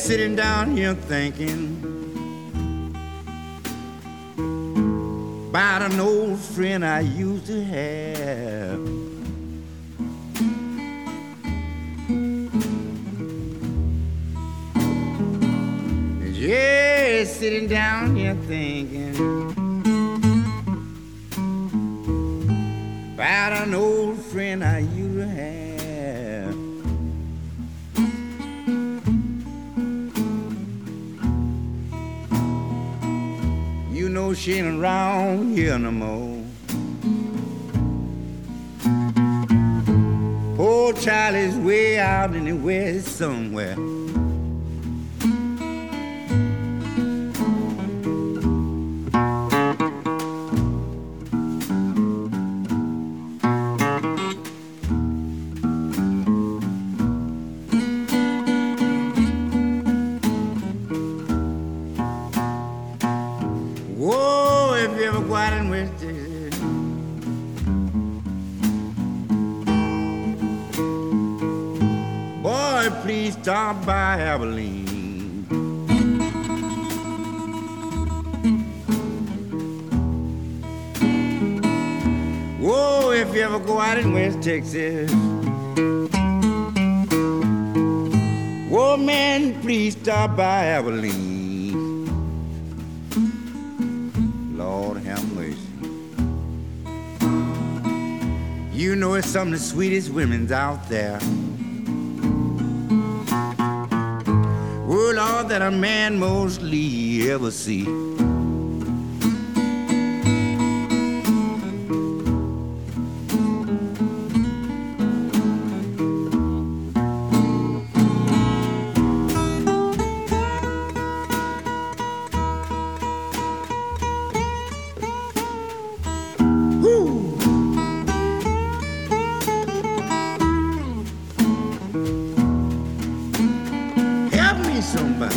sitting down here thinking about an old friend I used to have. Yeah, sitting down here thinking about an old friend I used to have. You know she ain't around here no more. Poor child is way out in the west somewhere. Whoa, if you ever go out in West Texas, boy, please stop by Abilene. Whoa, if you ever go out in West Texas, whoa, man, please stop by Abilene. Lord have mercy. You know it's some of the sweetest women's out there. Oh, Lord, that a man mostly ever see. Somebody.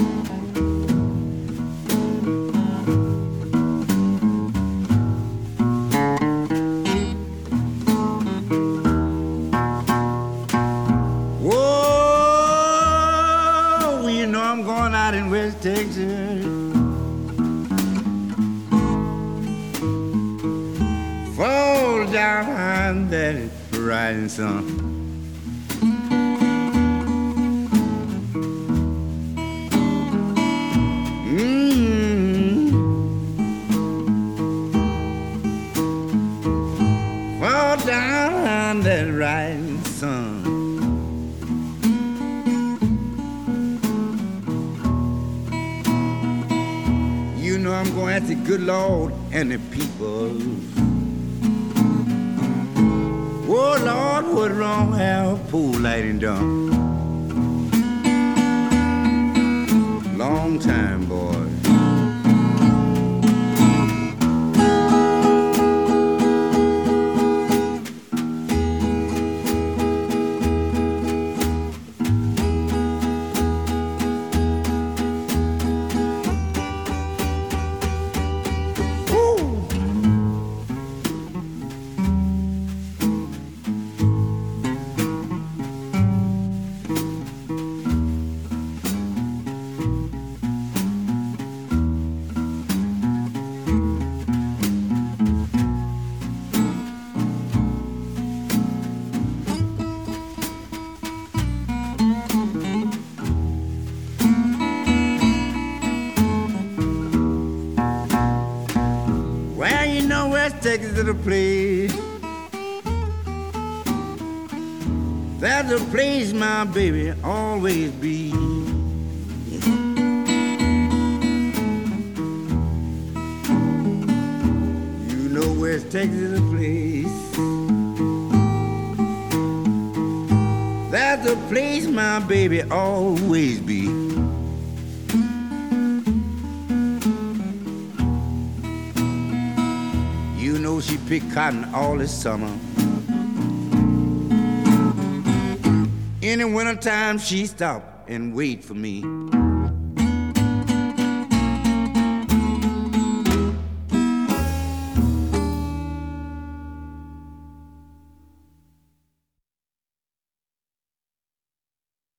Whoa, you know I'm going out in West Texas. Fall down on that rising sun. Fall down that rising sun. You know I'm going at the good Lord and the people. Oh Lord, what wrong have pool lighting done? Long time, boy. Well, you know West Texas is a place. That's a place my baby always be. You know West Texas is a place. That's a place my baby always be. You know she pick cotton all this summer. In the wintertime she stop and wait for me.